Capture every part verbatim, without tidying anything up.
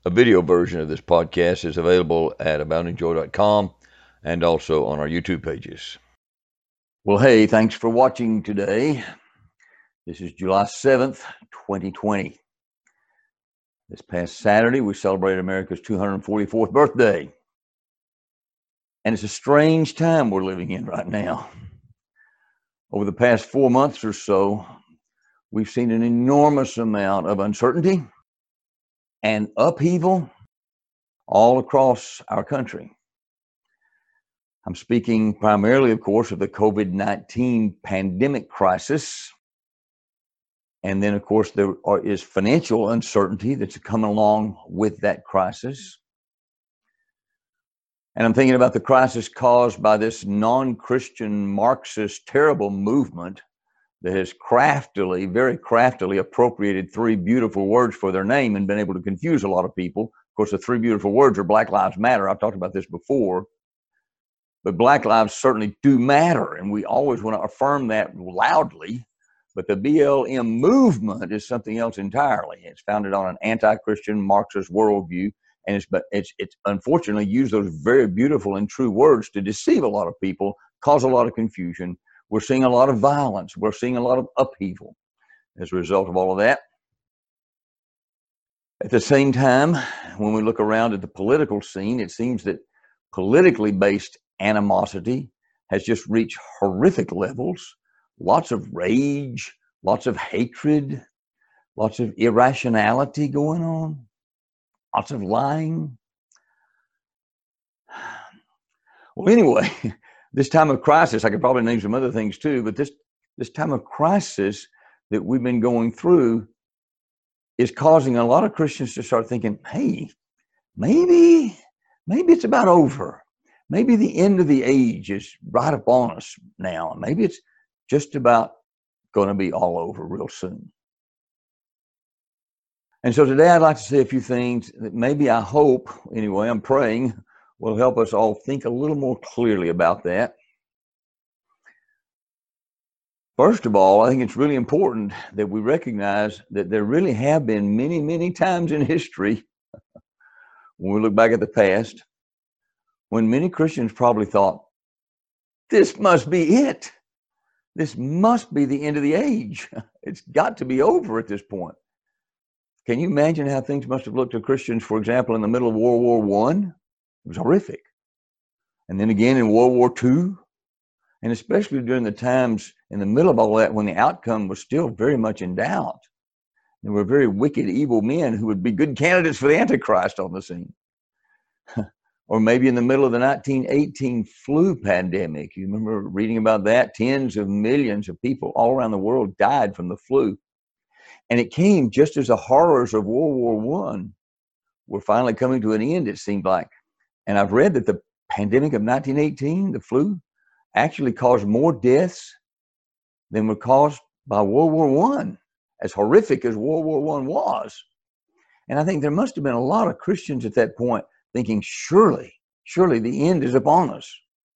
A video version of this podcast is available at abounding joy dot com and also on our YouTube pages. Well, hey, thanks for watching today. This is July seventh, twenty twenty. This past Saturday, we celebrated America's two hundred forty-fourth birthday. And it's a strange time we're living in right now. Over the past four months or so, we've seen an enormous amount of uncertainty and upheaval all across our country. I'm speaking primarily, of course, of the COVID nineteen pandemic crisis. And then, of course, there are, is financial uncertainty that's coming along with that crisis. And I'm thinking about the crisis caused by this non-Christian Marxist terrible movement that has craftily, very craftily appropriated three beautiful words for their name and been able to confuse a lot of people. Of course, the three beautiful words are Black Lives Matter. I've talked about this before. But Black lives certainly do matter, and we always want to affirm that loudly. But the B L M movement is something else entirely. It's founded on an anti-Christian Marxist worldview, and it's but it's it's unfortunately used those very beautiful and true words to deceive a lot of people, cause a lot of confusion. We're seeing a lot of violence. We're seeing a lot of upheaval as a result of all of that. At the same time, when we look around at the political scene, it seems that politically based animosity has just reached horrific levels. Lots of rage, lots of hatred, lots of irrationality going on, lots of lying. Well, anyway, this time of crisis, I could probably name some other things too, but this, this time of crisis that we've been going through is causing a lot of Christians to start thinking, hey, maybe, maybe it's about over. Maybe the end of the age is right upon us now. Maybe it's just about going to be all over real soon. And so today I'd like to say a few things that maybe, I hope, anyway, I'm praying, will help us all think a little more clearly about that. First of all, I think it's really important that we recognize that there really have been many, many times in history, when we look back at the past, when many Christians probably thought, this must be it. This must be the end of the age. It's got to be over at this point. Can you imagine how things must have looked to Christians, for example, in the middle of World War One? It was horrific. And then again in World War Two, and especially during the times in the middle of all that when the outcome was still very much in doubt. There were very wicked, evil men who would be good candidates for the Antichrist on the scene. Or maybe in the middle of the nineteen eighteen flu pandemic. You remember reading about that? Tens of millions of people all around the world died from the flu. And it came just as the horrors of World War One were finally coming to an end, it seemed like. And I've read that the pandemic of nineteen eighteen, the flu, actually caused more deaths than were caused by World War One, as horrific as World War One was. And I think there must have been a lot of Christians at that point thinking, surely, surely the end is upon us.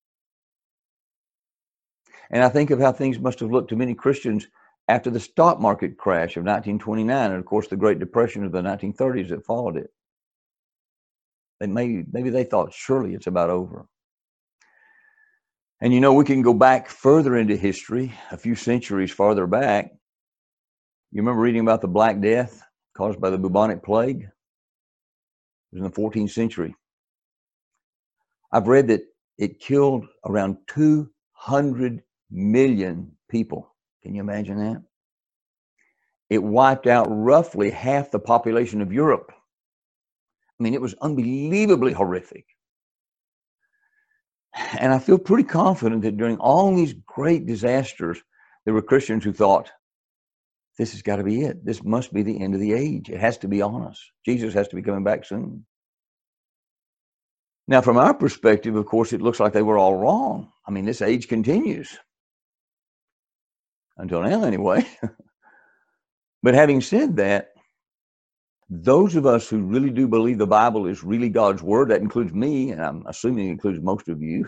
And I think of how things must have looked to many Christians after the stock market crash of nineteen twenty-nine, and of course the Great Depression of the nineteen thirties that followed it. They maybe, maybe they thought, surely it's about over. And you know, we can go back further into history, a few centuries farther back. You remember reading about the Black Death caused by the bubonic plague? It was in the fourteenth century. I've read that it killed around two hundred million people. Can you imagine that? It wiped out roughly half the population of Europe. I mean, it was unbelievably horrific. And I feel pretty confident that during all these great disasters, there were Christians who thought, this has got to be it. This must be the end of the age. It has to be on us. Jesus has to be coming back soon. Now, from our perspective, of course, it looks like they were all wrong. I mean, this age continues. Until now, anyway. But having said that, those of us who really do believe the Bible is really God's word, that includes me, and I'm assuming it includes most of you,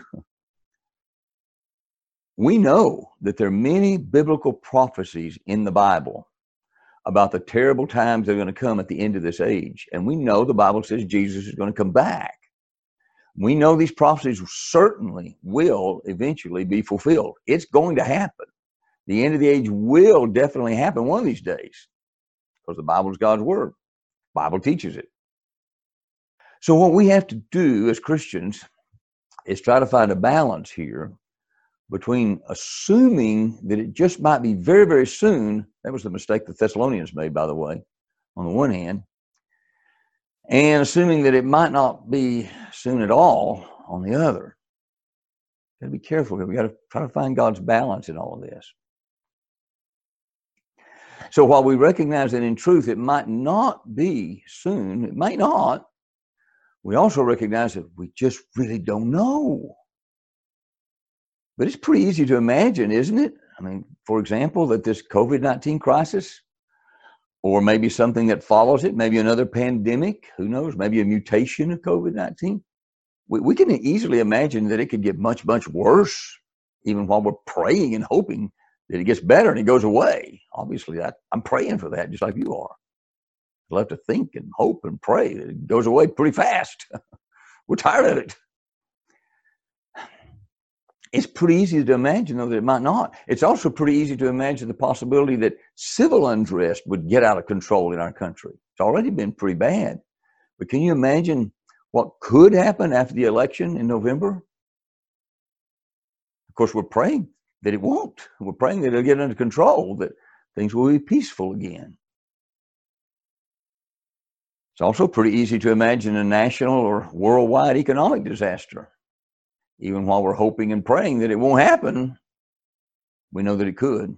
we know that there are many biblical prophecies in the Bible about the terrible times that are going to come at the end of this age. And we know the Bible says Jesus is going to come back. We know these prophecies certainly will eventually be fulfilled. It's going to happen. The end of the age will definitely happen one of these days because the Bible is God's word. The Bible teaches it. So what we have to do as Christians is try to find a balance here between assuming that it just might be very, very soon. That was the mistake the Thessalonians made, by the way, on the one hand, and assuming that it might not be soon at all on the other. Got to be careful here. We got to try to find God's balance in all of this. So while we recognize that in truth it might not be soon, it might not, we also recognize that we just really don't know. But it's pretty easy to imagine, isn't it? I mean, for example, that this COVID nineteen crisis, or maybe something that follows it, maybe another pandemic, who knows, maybe a mutation of COVID nineteen. We, we can easily imagine that it could get much, much worse, even while we're praying and hoping that it gets better and it goes away. Obviously, I, I'm praying for that just like you are. We'll have to think and hope and pray that it goes away pretty fast. We're tired of it. It's pretty easy to imagine, though, that it might not. It's also pretty easy to imagine the possibility that civil unrest would get out of control in our country. It's already been pretty bad. But can you imagine what could happen after the election in November? Of course, we're praying that it won't. We're praying that it'll get under control, that things will be peaceful again. It's also pretty easy to imagine a national or worldwide economic disaster. Even while we're hoping and praying that it won't happen, we know that it could.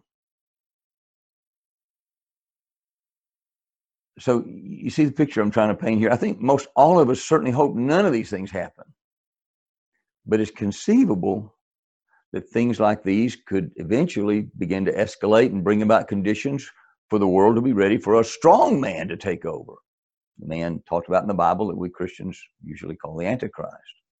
So you see the picture I'm trying to paint here. I think most all of us certainly hope none of these things happen. But it's conceivable that things like these could eventually begin to escalate and bring about conditions for the world to be ready for a strong man to take over. The man talked about in the Bible that we Christians usually call the Antichrist.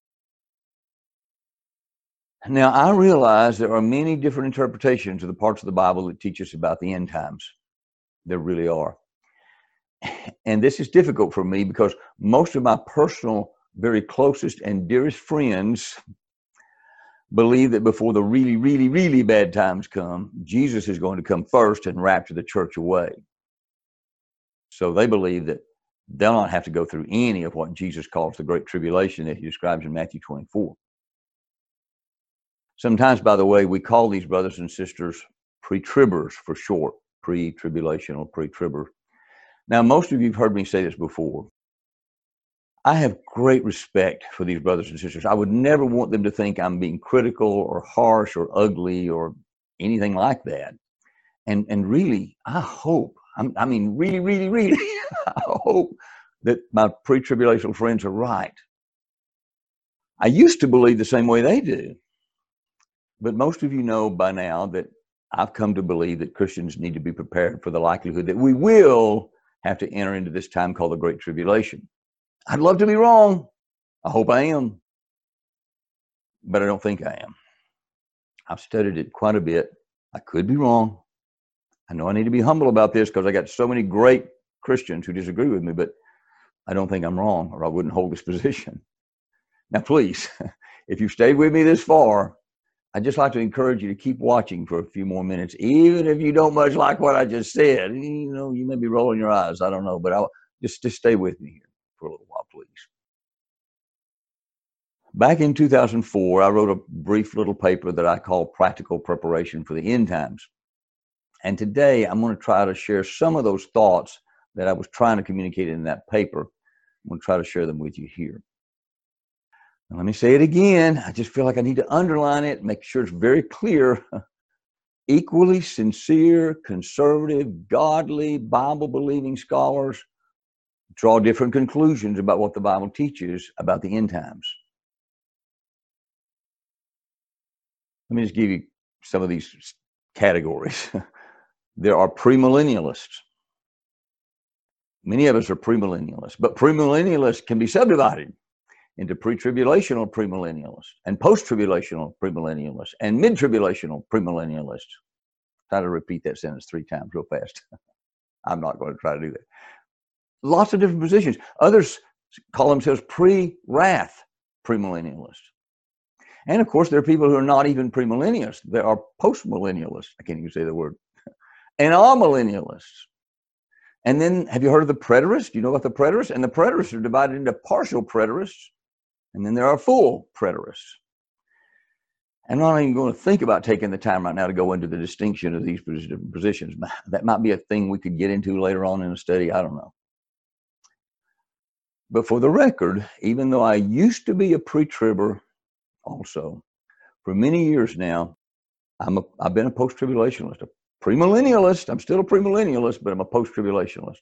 Now, I realize there are many different interpretations of the parts of the Bible that teach us about the end times. There really are. And this is difficult for me because most of my personal, very closest and dearest friends believe that before the really, really, really bad times come, Jesus is going to come first and rapture the church away. So they believe that they'll not have to go through any of what Jesus calls the Great Tribulation that he describes in Matthew twenty-four. Sometimes, by the way, we call these brothers and sisters pre-tribbers for short, pre-tribulational, pre-tribber. Now, most of you have heard me say this before. I have great respect for these brothers and sisters. I would never want them to think I'm being critical or harsh or ugly or anything like that. And, and really, I hope, I'm, I mean, really, really, really, I hope that my pre-tribulational friends are right. I used to believe the same way they do. But most of you know by now that I've come to believe that Christians need to be prepared for the likelihood that we will have to enter into this time called the Great Tribulation. I'd love to be wrong. I hope I am. But I don't think I am. I've studied it quite a bit. I could be wrong. I know I need to be humble about this because I got so many great Christians who disagree with me, but I don't think I'm wrong or I wouldn't hold this position. Now, please, if you've stayed with me this far, I'd just like to encourage you to keep watching for a few more minutes, even if you don't much like what I just said. You know, you may be rolling your eyes. I don't know, but I'll just, just stay with me here for a little while, please. Back in two thousand four, I wrote a brief little paper that I call Practical Preparation for the End Times. And today I'm going to try to share some of those thoughts that I was trying to communicate in that paper. I'm going to try to share them with you here. And let me say it again. I just feel like I need to underline it, make sure it's very clear. Equally sincere, conservative, godly, Bible-believing scholars draw different conclusions about what the Bible teaches about the end times. Let me just give you some of these categories. There are premillennialists. Many of us are premillennialists, but premillennialists can be subdivided into pre-tribulational premillennialists and post-tribulational premillennialists and mid-tribulational premillennialists. Try to repeat that sentence three times real fast. I'm not going to try to do that. Lots of different positions. Others call themselves pre-wrath premillennialists. And of course, there are people who are not even premillennialists. There are postmillennialists. I can't even say the word. And amillennialists. And then, have you heard of the preterists? Do you know about the preterists? And the preterists are divided into partial preterists. And then there are full preterists. I'm not even going to think about taking the time right now to go into the distinction of these different positions. That might be a thing we could get into later on in a study. I don't know. But for the record, even though I used to be a pre-tribber also, for many years now, I'm a, I've been a post-tribulationist, a premillennialist. I'm still a premillennialist, but I'm a post-tribulationist.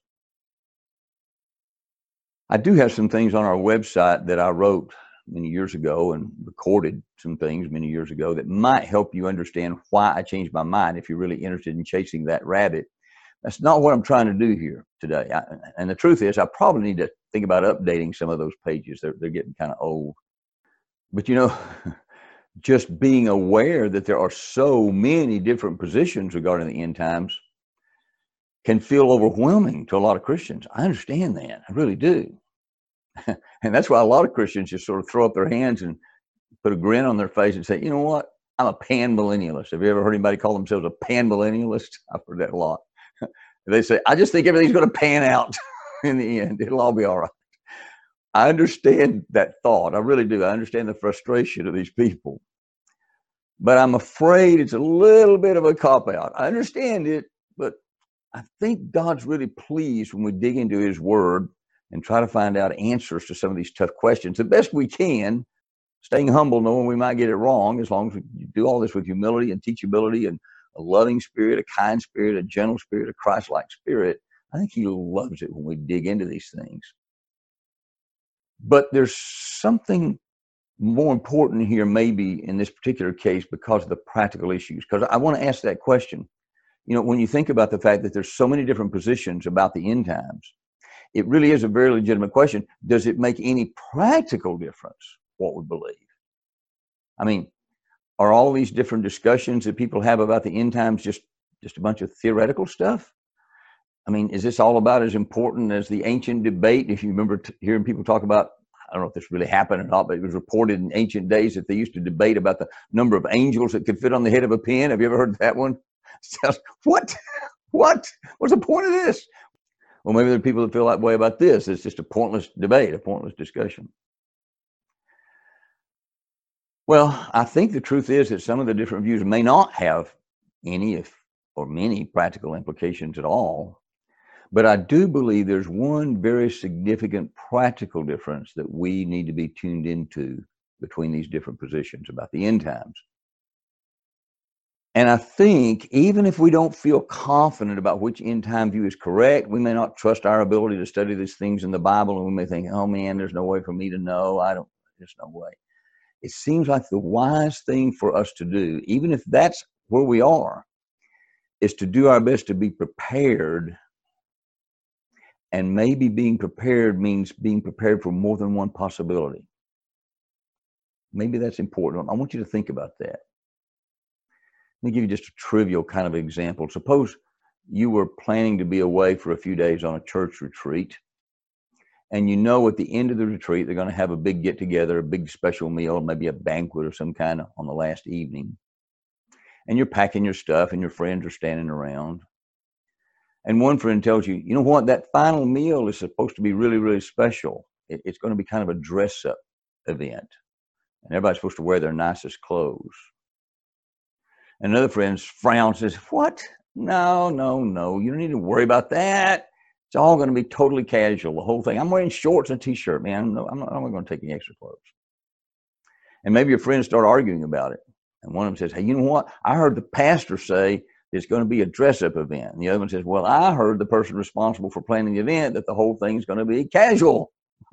I do have some things on our website that I wrote many years ago and recorded some things many years ago that might help you understand why I changed my mind if you're really interested in chasing that rabbit. That's not what I'm trying to do here today. I, and the truth is, I probably need to think about updating some of those pages. They're, they're getting kind of old. But you know, just being aware that there are so many different positions regarding the end times can feel overwhelming to a lot of Christians. I understand that. I really do. And that's why a lot of Christians just sort of throw up their hands and put a grin on their face and say, you know what? I'm a pan-millennialist. Have you ever heard anybody call themselves a pan-millennialist? I've heard that a lot. They say, I just think everything's going to pan out in the end. It'll all be all right. I understand that thought. I really do. I understand the frustration of these people. But I'm afraid it's a little bit of a cop-out. I understand it, but I think God's really pleased when we dig into his word and try to find out answers to some of these tough questions the best we can, staying humble, knowing we might get it wrong, as long as we do all this with humility and teachability and a loving spirit, a kind spirit, a gentle spirit, a Christ-like spirit. I think he loves it when we dig into these things. But there's something more important here, maybe in this particular case, because of the practical issues. Because I want to ask that question. You know, when you think about the fact that there's so many different positions about the end times, it really is a very legitimate question. Does it make any practical difference what we believe? I mean, are all these different discussions that people have about the end times just, just a bunch of theoretical stuff? I mean, is this all about as important as the ancient debate? If you remember t- hearing people talk about, I don't know if this really happened or not, but it was reported in ancient days that they used to debate about the number of angels that could fit on the head of a pin. Have you ever heard that one? What? What? What's the point of this? Well, maybe there are people that feel that way about this. It's just a pointless debate, a pointless discussion. Well, I think the truth is that some of the different views may not have any if or many practical implications at all. But I do believe there's one very significant practical difference that we need to be tuned into between these different positions about the end times. And I think even if we don't feel confident about which end time view is correct, we may not trust our ability to study these things in the Bible, and we may think, oh man, there's no way for me to know. I don't, there's no way. It seems like the wise thing for us to do, even if that's where we are, is to do our best to be prepared. And maybe being prepared means being prepared for more than one possibility. Maybe that's important. I want you to think about that. Let me give you just a trivial kind of example. Suppose you were planning to be away for a few days on a church retreat, and you know at the end of the retreat, they're going to have a big get-together, a big special meal, maybe a banquet of some kind on the last evening. And you're packing your stuff, and your friends are standing around. And one friend tells you, you know what, that final meal is supposed to be really, really special. It, it's going to be kind of a dress-up event. And everybody's supposed to wear their nicest clothes. And another friend frowns and says, what? No, no, no. You don't need to worry about that. It's all going to be totally casual, the whole thing. I'm wearing shorts and a t-shirt, man. No, I'm not, I'm not going to take any extra clothes. And maybe your friends start arguing about it. And one of them says, hey, you know what? I heard the pastor say it's going to be a dress-up event. And the other one says, well, I heard the person responsible for planning the event that the whole thing is going to be casual.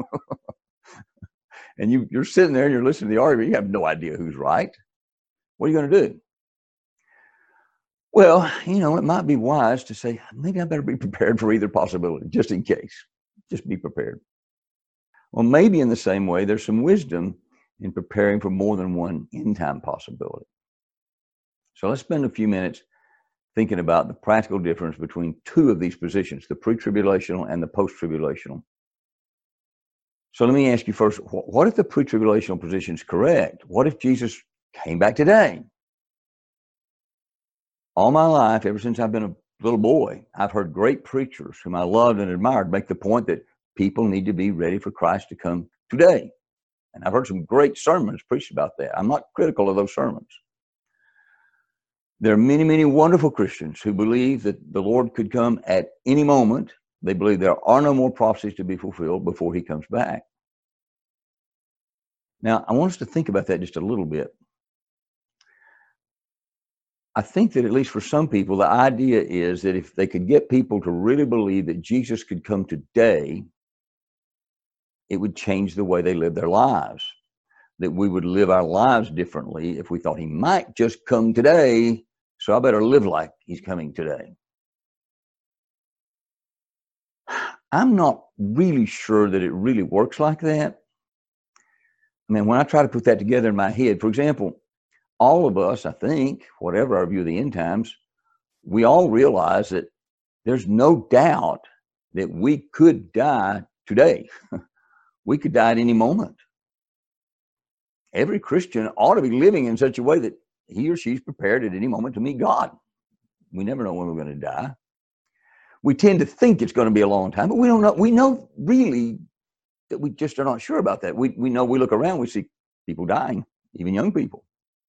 And you, you're sitting there and you're listening to the argument. You have no idea who's right. What are you going to do? Well, you know, it might be wise to say, maybe I better be prepared for either possibility, just in case. Just be prepared. Well, maybe in the same way, there's some wisdom in preparing for more than one end time possibility. So let's spend a few minutes thinking about the practical difference between two of these positions, the pre-tribulational and the post-tribulational. So let me ask you first, what if the pre-tribulational position is correct? What if Jesus came back today? All my life, ever since I've been a little boy, I've heard great preachers whom I loved and admired make the point that people need to be ready for Christ to come today. And I've heard some great sermons preached about that. I'm not critical of those sermons. There are many, many wonderful Christians who believe that the Lord could come at any moment. They believe there are no more prophecies to be fulfilled before he comes back. Now, I want us to think about that just a little bit. I think that at least for some people, the idea is that if they could get people to really believe that Jesus could come today, it would change the way they live their lives. That we would live our lives differently if we thought he might just come today, so I better live like he's coming today. I'm not really sure that it really works like that. I mean, when I try to put that together in my head, for example, all of us, I think, whatever our view of the end times, we all realize that there's no doubt that we could die today. We could die at any moment. Every Christian ought to be living in such a way that he or she's prepared at any moment to meet God. We never know when we're going to die. We tend to think it's going to be a long time, but we don't know. We know really that we just are not sure about that. We, we know, we look around, we see people dying, even young people.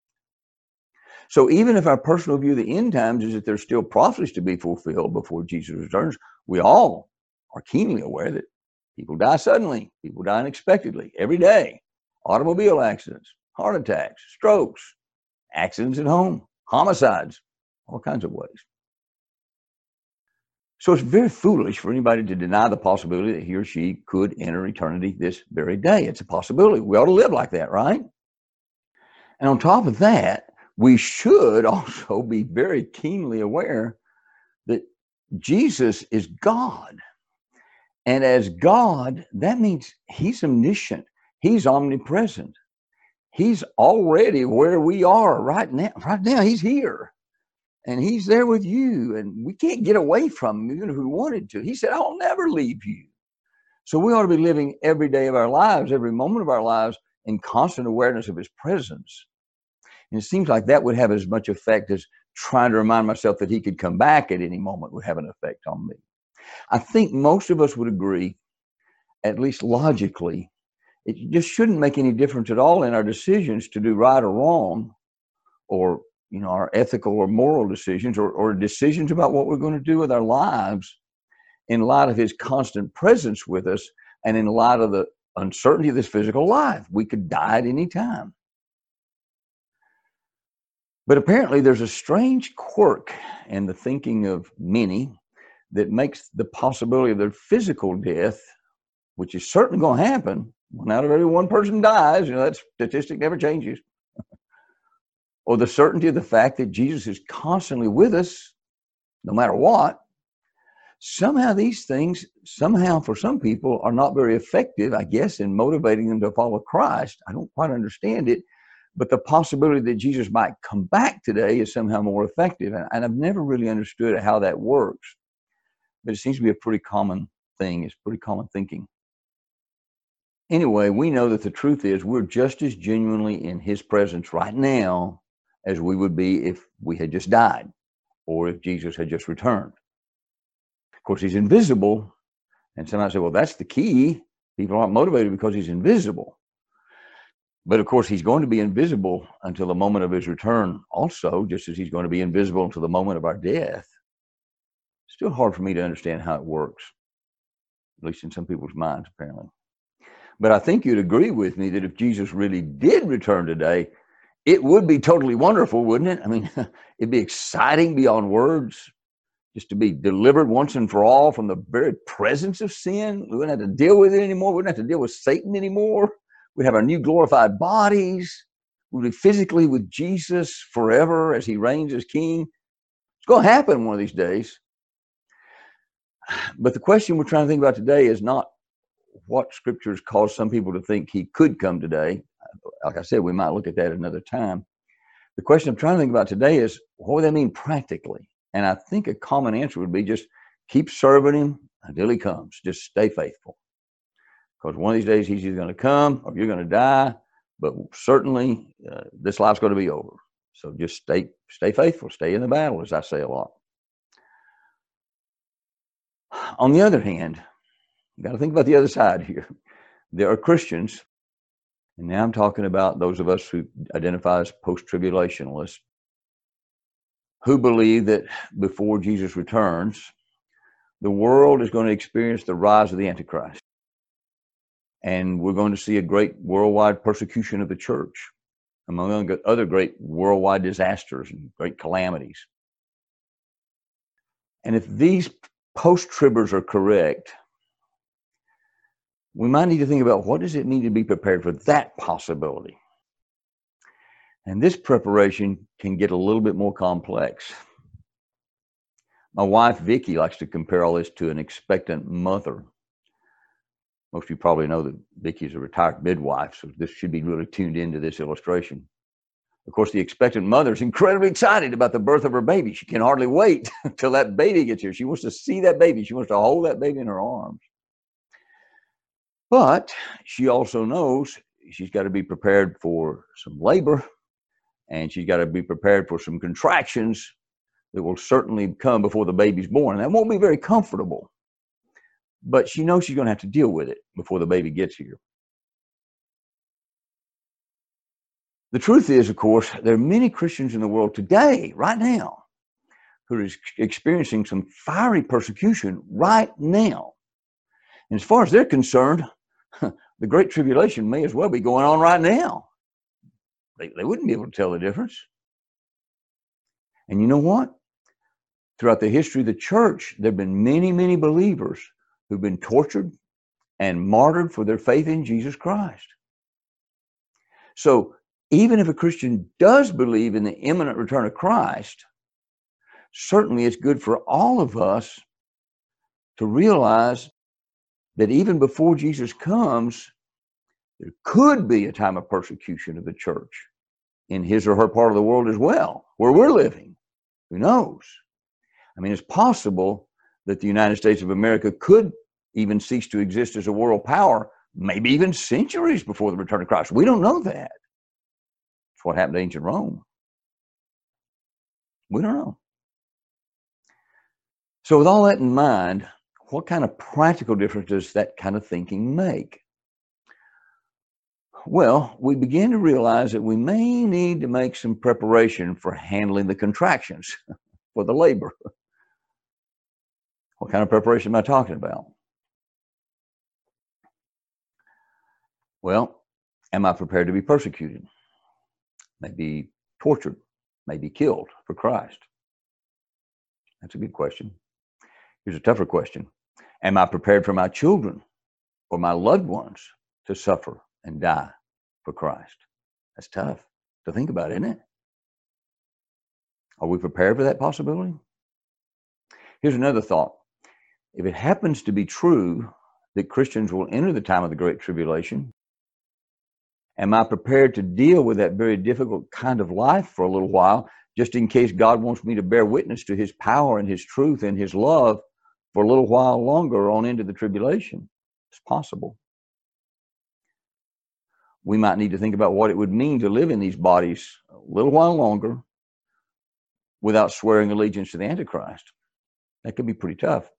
So even if our personal view of the end times is that there's still prophecies to be fulfilled before Jesus returns, we all are keenly aware that people die suddenly, people die unexpectedly every day. Automobile accidents, heart attacks, strokes, accidents at home, homicides, all kinds of ways. So it's very foolish for anybody to deny the possibility that he or she could enter eternity this very day. It's a possibility. We ought to live like that, right? And on top of that, we should also be very keenly aware that Jesus is God. And as God, that means he's omniscient. He's omnipresent. He's already where we are right now. Right now, he's here. And he's there with you. And we can't get away from him even if we wanted to. He said, I'll never leave you. So we ought to be living every day of our lives, every moment of our lives, in constant awareness of his presence. And it seems like that would have as much effect as trying to remind myself that he could come back at any moment would have an effect on me. I think most of us would agree, at least logically, it just shouldn't make any difference at all in our decisions to do right or wrong, or, you know, our ethical or moral decisions, or, or decisions about what we're going to do with our lives in light of his constant presence with us and in light of the uncertainty of this physical life. We could die at any time. But apparently there's a strange quirk in the thinking of many that makes the possibility of their physical death, which is certainly going to happen. One out of every one person dies. You know, that statistic never changes. Or the certainty of the fact that Jesus is constantly with us, no matter what. Somehow these things, somehow for some people, are not very effective, I guess, in motivating them to follow Christ. I don't quite understand it. But the possibility that Jesus might come back today is somehow more effective. And, and I've never really understood how that works. But it seems to be a pretty common thing. It's pretty common thinking. Anyway, we know that the truth is we're just as genuinely in his presence right now as we would be if we had just died or if Jesus had just returned. Of course, he's invisible. And some might say, well, that's the key. People aren't motivated because he's invisible. But of course, he's going to be invisible until the moment of his return also, just as he's going to be invisible until the moment of our death. Still hard for me to understand how it works, at least in some people's minds, apparently. But I think you'd agree with me that if Jesus really did return today, it would be totally wonderful, wouldn't it? I mean, it'd be exciting beyond words, just to be delivered once and for all from the very presence of sin. We wouldn't have to deal with it anymore. We wouldn't have to deal with Satan anymore. We'd have our new glorified bodies. We'd be physically with Jesus forever as he reigns as king. It's going to happen one of these days. But the question we're trying to think about today is not what scriptures cause some people to think he could come today. Like I said, we might look at that another time. The question I'm trying to think about today is, what would that mean practically? And I think a common answer would be just keep serving him until he comes. Just stay faithful. Because one of these days he's either going to come or you're going to die. But certainly uh, this life's going to be over. So just stay, stay faithful. Stay in the battle, as I say a lot. On the other hand, you got to think about the other side here. There are Christians, and now I'm talking about those of us who identify as post-tribulationists, who believe that before Jesus returns, the world is going to experience the rise of the Antichrist. And we're going to see a great worldwide persecution of the church, among other great worldwide disasters and great calamities. And if these post-tribbers are correct, we might need to think about what does it mean to be prepared for that possibility. And this preparation can get a little bit more complex. My wife, Vicki, likes to compare all this to an expectant mother. Most of you probably know that Vicki is a retired midwife, so this should be really tuned into this illustration. Of course, the expectant mother is incredibly excited about the birth of her baby. She can hardly wait until that baby gets here. She wants to see that baby. She wants to hold that baby in her arms. But she also knows she's got to be prepared for some labor, and she's got to be prepared for some contractions that will certainly come before the baby's born. And that won't be very comfortable, but she knows she's going to have to deal with it before the baby gets here. The truth is, of course, there are many Christians in the world today, right now, who are experiencing some fiery persecution right now. And as far as they're concerned, the Great Tribulation may as well be going on right now. They, they wouldn't be able to tell the difference. And you know what? Throughout the history of the church, there have been many, many believers who've been tortured and martyred for their faith in Jesus Christ. So even if a Christian does believe in the imminent return of Christ, certainly it's good for all of us to realize that even before Jesus comes, there could be a time of persecution of the church in his or her part of the world as well, where we're living. Who knows? I mean, it's possible that the United States of America could even cease to exist as a world power, maybe even centuries before the return of Christ. We don't know that. It's what happened to ancient Rome. We don't know. So with all that in mind, what kind of practical difference does that kind of thinking make? Well, we begin to realize that we may need to make some preparation for handling the contractions, for the labor. What kind of preparation am I talking about? Well, am I prepared to be persecuted? Maybe tortured, maybe killed for Christ? That's a good question. Here's a tougher question. Am I prepared for my children or my loved ones to suffer and die for Christ? That's tough to think about, isn't it? Are we prepared for that possibility? Here's another thought. If it happens to be true that Christians will enter the time of the Great Tribulation, am I prepared to deal with that very difficult kind of life for a little while, just in case God wants me to bear witness to his power and his truth and his love for a little while longer on into the tribulation? It's possible. We might need to think about what it would mean to live in these bodies a little while longer without swearing allegiance to the Antichrist. That could be pretty tough.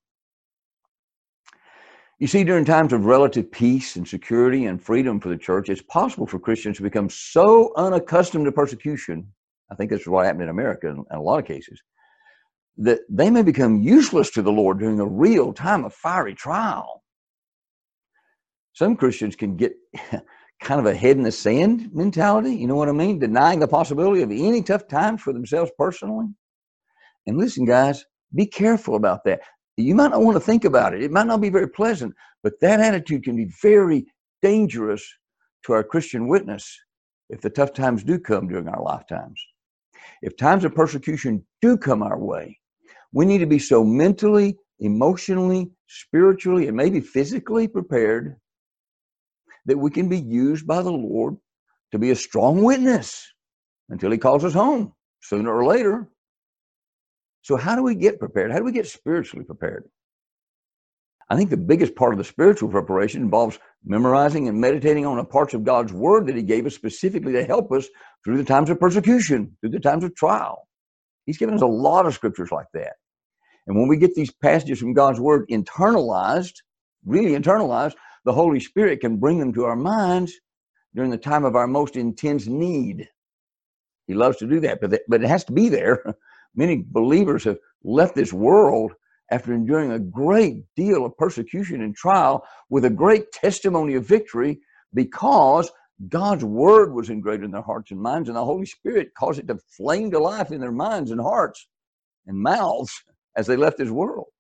You see, during times of relative peace and security and freedom for the church, it's possible for Christians to become so unaccustomed to persecution, I think this is what happened in America in a lot of cases, that they may become useless to the Lord during a real time of fiery trial. Some Christians can get kind of a head in the sand mentality, you know what I mean? Denying the possibility of any tough times for themselves personally. And listen, guys, be careful about that. You might not want to think about it. It might not be very pleasant, but that attitude can be very dangerous to our Christian witness if the tough times do come during our lifetimes. If times of persecution do come our way, we need to be so mentally, emotionally, spiritually, and maybe physically prepared that we can be used by the Lord to be a strong witness until he calls us home, sooner or later. So how do we get prepared? How do we get spiritually prepared? I think the biggest part of the spiritual preparation involves memorizing and meditating on the parts of God's word that he gave us specifically to help us through the times of persecution, through the times of trial. He's given us a lot of scriptures like that. And when we get these passages from God's word internalized, really internalized, the Holy Spirit can bring them to our minds during the time of our most intense need. He loves to do that, but, but it has to be there. Many believers have left this world after enduring a great deal of persecution and trial with a great testimony of victory because God's word was engraved in their hearts and minds, and the Holy Spirit caused it to flame to life in their minds and hearts and mouths as they left this world.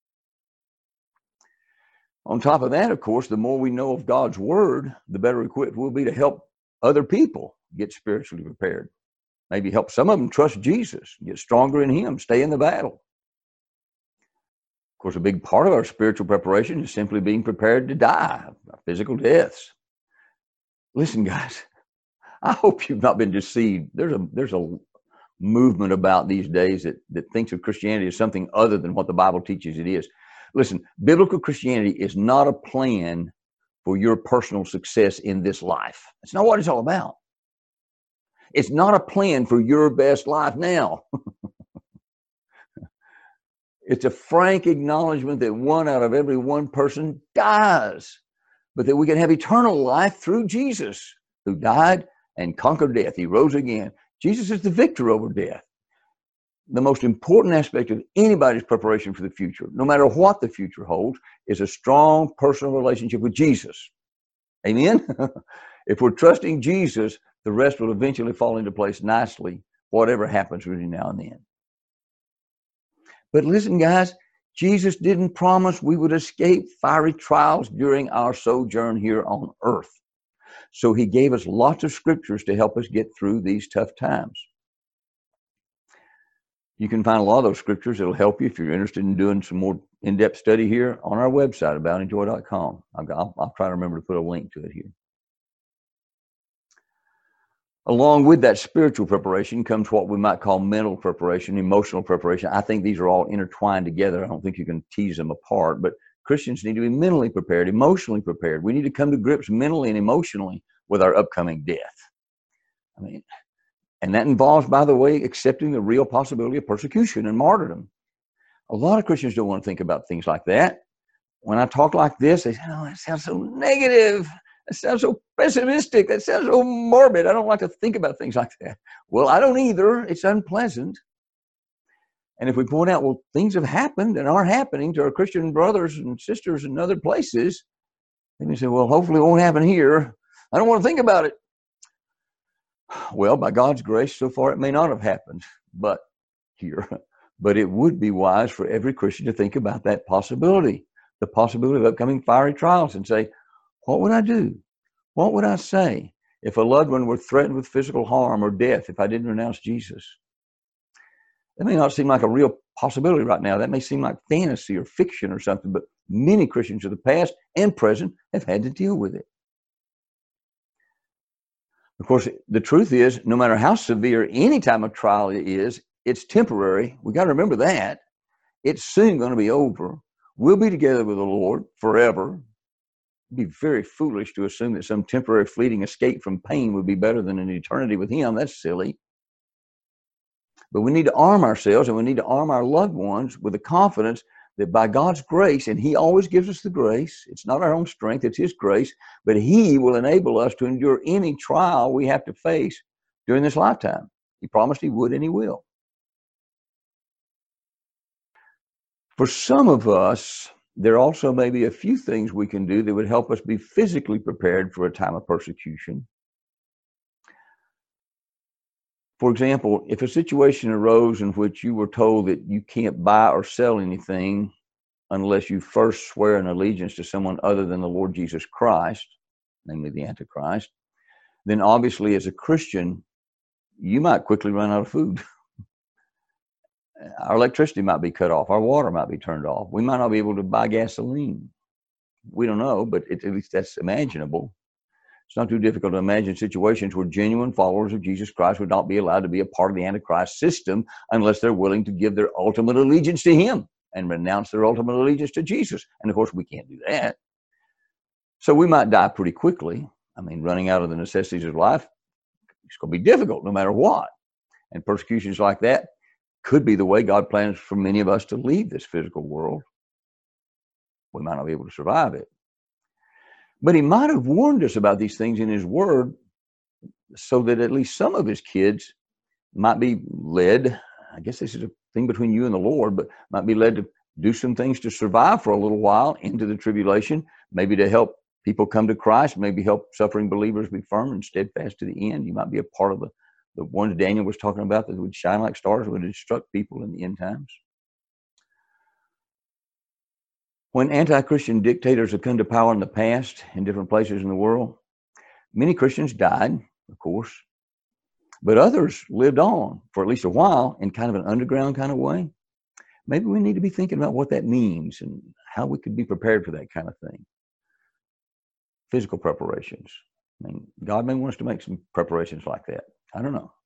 On top of that, of course, the more we know of God's word, the better equipped we'll be to help other people get spiritually prepared. Maybe help some of them trust Jesus, get stronger in him, stay in the battle. Of course, a big part of our spiritual preparation is simply being prepared to die, physical deaths. Listen, guys, I hope you've not been deceived. There's a there's a movement about these days that, that thinks of Christianity as something other than what the Bible teaches it is. Listen, biblical Christianity is not a plan for your personal success in this life. It's not what it's all about. It's not a plan for your best life now. It's a frank acknowledgement that one out of every one person dies, but that we can have eternal life through Jesus, who died and conquered death. He rose again. Jesus is the victor over death. The most important aspect of anybody's preparation for the future, no matter what the future holds, is a strong personal relationship with Jesus. Amen? If we're trusting Jesus, the rest will eventually fall into place nicely, whatever happens between now and then. But listen, guys, Jesus didn't promise we would escape fiery trials during our sojourn here on earth. So he gave us lots of scriptures to help us get through these tough times. You can find a lot of those scriptures that'll help you if you're interested in doing some more in-depth study here on our website, abounding joy dot com. I'll, I'll try to remember to put a link to it here. Along with that spiritual preparation comes what we might call mental preparation, emotional preparation. I think these are all intertwined together. I don't think you can tease them apart, but Christians need to be mentally prepared, emotionally prepared. We need to come to grips mentally and emotionally with our upcoming death. I mean, and that involves, by the way, accepting the real possibility of persecution and martyrdom. A lot of Christians don't want to think about things like that. When I talk like this, they say, oh, that sounds so negative. That sounds so pessimistic. That sounds so morbid. I don't like to think about things like that. Well, I don't either. It's unpleasant. And if we point out, well, things have happened and are happening to our Christian brothers and sisters in other places, then we say, well, hopefully it won't happen here. I don't want to think about it. Well, by God's grace, so far it may not have happened, but here. But it would be wise for every Christian to think about that possibility, the possibility of upcoming fiery trials, and say, what would I do? What would I say if a loved one were threatened with physical harm or death if I didn't renounce Jesus? That may not seem like a real possibility right now. That may seem like fantasy or fiction or something, but many Christians of the past and present have had to deal with it. Of course, the truth is, no matter how severe any time of trial it is, it's temporary. We got to remember that. It's soon going to be over. We'll be together with the Lord forever. It'd be very foolish to assume that some temporary fleeting escape from pain would be better than an eternity with him. That's silly. But we need to arm ourselves, and we need to arm our loved ones with the confidence that by God's grace, and he always gives us the grace, it's not our own strength, it's his grace, but he will enable us to endure any trial we have to face during this lifetime. He promised he would, and he will. For some of us, there also may be a few things we can do that would help us be physically prepared for a time of persecution. For example, if a situation arose in which you were told that you can't buy or sell anything unless you first swear an allegiance to someone other than the Lord Jesus Christ, namely the Antichrist, then obviously as a Christian, you might quickly run out of food. Our electricity might be cut off. Our water might be turned off. We might not be able to buy gasoline. We don't know, but it, at least that's imaginable. It's not too difficult to imagine situations where genuine followers of Jesus Christ would not be allowed to be a part of the Antichrist system unless they're willing to give their ultimate allegiance to him and renounce their ultimate allegiance to Jesus. And of course, we can't do that. So we might die pretty quickly. I mean, running out of the necessities of life, it's going to be difficult no matter what. And persecutions like that could be the way God plans for many of us to leave this physical world. We might not be able to survive it. But he might have warned us about these things in his word so that at least some of his kids might be led, I guess this is a thing between you and the Lord, but might be led to do some things to survive for a little while into the tribulation, maybe to help people come to Christ, maybe help suffering believers be firm and steadfast to the end. You might be a part of the, the ones Daniel was talking about that would shine like stars, would instruct people in the end times. When anti-Christian dictators have come to power in the past in different places in the world, many Christians died, of course, but others lived on for at least a while in kind of an underground kind of way. Maybe we need to be thinking about what that means and how we could be prepared for that kind of thing. Physical preparations. I mean, God may want us to make some preparations like that. I don't know.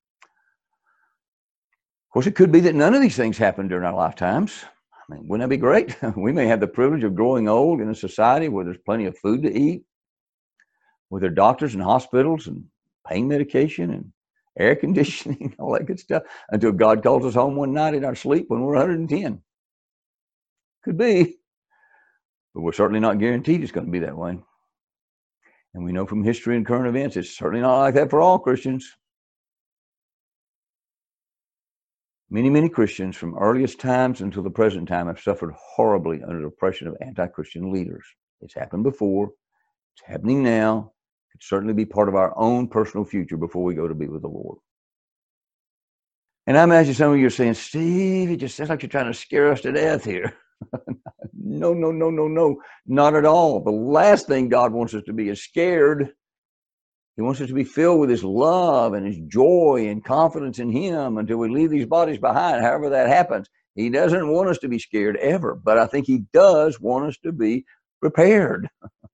Of course, it could be that none of these things happen during our lifetimes. I mean, wouldn't that be great? We may have the privilege of growing old in a society where there's plenty of food to eat, where there are doctors and hospitals and pain medication and air conditioning, all that good stuff, until God calls us home one night in our sleep when we're one hundred ten. Could be, but we're certainly not guaranteed it's going to be that way. And we know from history and current events, it's certainly not like that for all Christians. Many, many Christians from earliest times until the present time have suffered horribly under the oppression of anti-Christian leaders. It's happened before. It's happening now. It could certainly be part of our own personal future before we go to be with the Lord. And I imagine some of you are saying, Steve, it just sounds like you're trying to scare us to death here. No, no, no, no, no, not at all. The last thing God wants us to be is scared. He wants us to be filled with his love and his joy and confidence in him until we leave these bodies behind, however that happens. He doesn't want us to be scared ever, but I think he does want us to be prepared.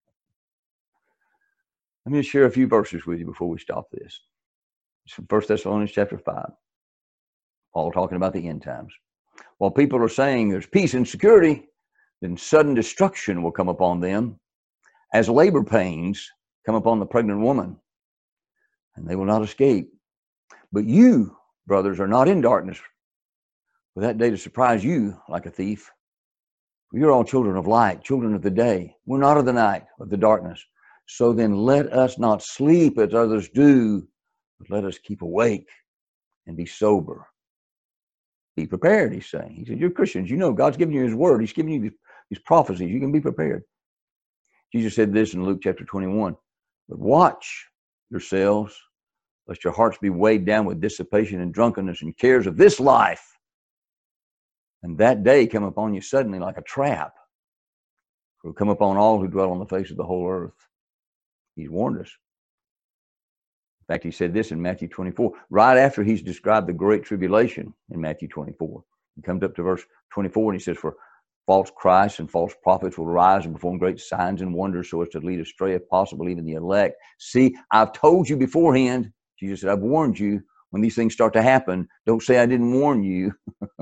Let me share a few verses with you before we stop this. It's from First Thessalonians chapter five. Paul talking about the end times. While people are saying there's peace and security, then sudden destruction will come upon them as labor pains come upon the pregnant woman, and they will not escape. But you, brothers, are not in darkness for that day to surprise you like a thief. For you're all children of light, children of the day. We're not of the night, of the darkness. So then let us not sleep as others do, but let us keep awake and be sober. Be prepared, he's saying. He said, you're Christians. You know God's given you his word. He's given you these, these prophecies. You can be prepared. Jesus said this in Luke chapter twenty-one. But watch yourselves, lest your hearts be weighed down with dissipation and drunkenness and cares of this life, and that day come upon you suddenly like a trap. It will come upon all who dwell on the face of the whole earth. He's warned us. In fact, he said this in Matthew twenty-four, right after he's described the great tribulation in Matthew twenty-four. He comes up to verse twenty-four and he says, for false Christs and false prophets will rise and perform great signs and wonders so as to lead astray, if possible, even the elect. See, I've told you beforehand. Jesus said, I've warned you. When these things start to happen, don't say I didn't warn you.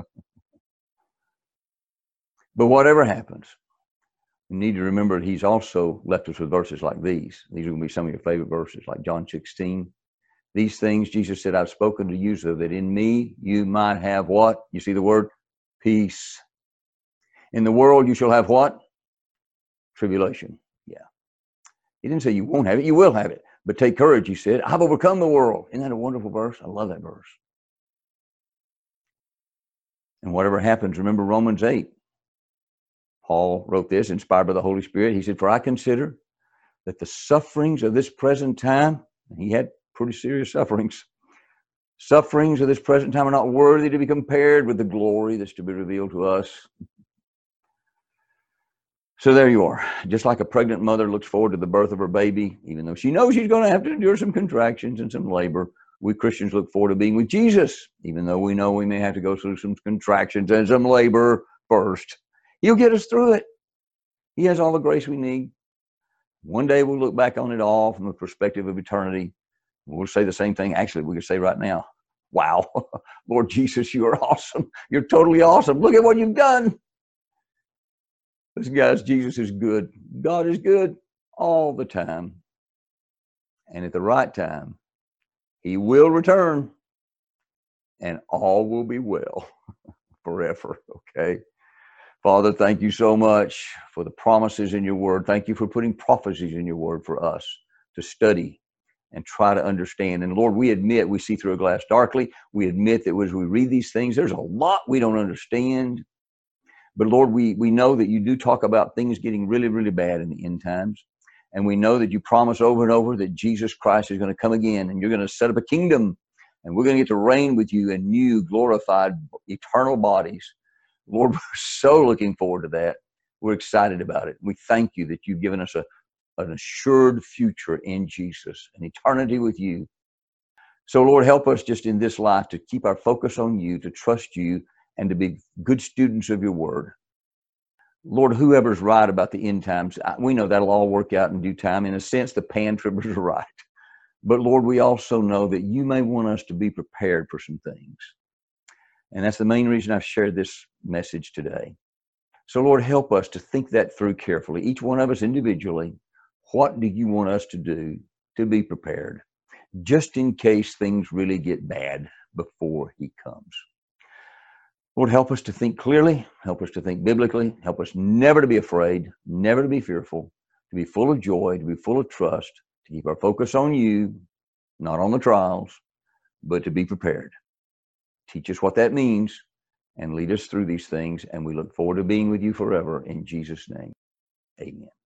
But whatever happens, you need to remember that he's also left us with verses like these. These are going to be some of your favorite verses, like John sixteen. These things, Jesus said, I've spoken to you so that in me you might have what? You see the word? Peace. In the world you shall have what? Tribulation. Yeah. He didn't say you won't have it. You will have it. But take courage, he said. I've overcome the world. Isn't that a wonderful verse? I love that verse. And whatever happens, remember Romans eight. Paul wrote this, inspired by the Holy Spirit. He said, for I consider that the sufferings of this present time, and he had pretty serious sufferings, sufferings of this present time are not worthy to be compared with the glory that's to be revealed to us. So there you are. Just like a pregnant mother looks forward to the birth of her baby, even though she knows she's going to have to endure some contractions and some labor, we Christians look forward to being with Jesus, even though we know we may have to go through some contractions and some labor first. He'll get us through it. He has all the grace we need. One day we'll look back on it all from the perspective of eternity. We'll say the same thing. Actually, we could say right now, wow, Lord Jesus, you are awesome. You're totally awesome. Look at what you've done. Listen, guys, Jesus is good. God is good all the time. And at the right time, he will return and all will be well forever. Okay. Father, thank you so much for the promises in your word. Thank you for putting prophecies in your word for us to study and try to understand. And Lord, we admit we see through a glass darkly. We admit that as we read these things, there's a lot we don't understand. But Lord, we, we know that you do talk about things getting really, really bad in the end times. And we know that you promise over and over that Jesus Christ is going to come again and you're going to set up a kingdom and we're going to get to reign with you in new, glorified, eternal bodies. Lord, we're so looking forward to that. We're excited about it. We thank you that you've given us a, an assured future in Jesus, an eternity with you. So Lord, help us just in this life to keep our focus on you, to trust you, and to be good students of your word. Lord, whoever's right about the end times, we know that'll all work out in due time. In a sense, the pan-tribbers are right. But Lord, we also know that you may want us to be prepared for some things. And that's the main reason I've shared this message today. So Lord, help us to think that through carefully. Each one of us individually, what do you want us to do to be prepared, just in case things really get bad before he comes? Lord, help us to think clearly, help us to think biblically, help us never to be afraid, never to be fearful, to be full of joy, to be full of trust, to keep our focus on you, not on the trials, but to be prepared. Teach us what that means and lead us through these things. And we look forward to being with you forever. In Jesus' name, amen.